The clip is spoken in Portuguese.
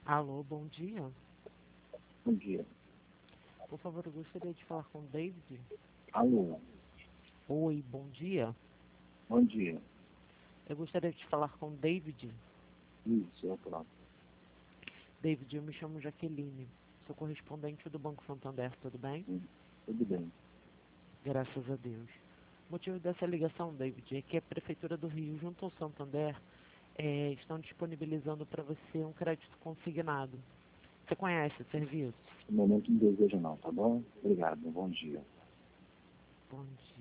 Alô, bom dia. Bom dia. Por favor, eu gostaria de falar com o David. Alô, Oi, bom dia. bom dia. Eu gostaria de falar com o David. Isso, eu próprio. David, eu me chamo Jaqueline. Sou correspondente do Banco Santander, tudo bem? Tudo bem. Graças a Deus. O motivo dessa ligação, David, é que a Prefeitura do Rio, junto ao Santander, estão disponibilizando para você um crédito consignado. Você conhece o serviço? No momento não desejo não, tá bom? Obrigado, bom dia. Bom dia.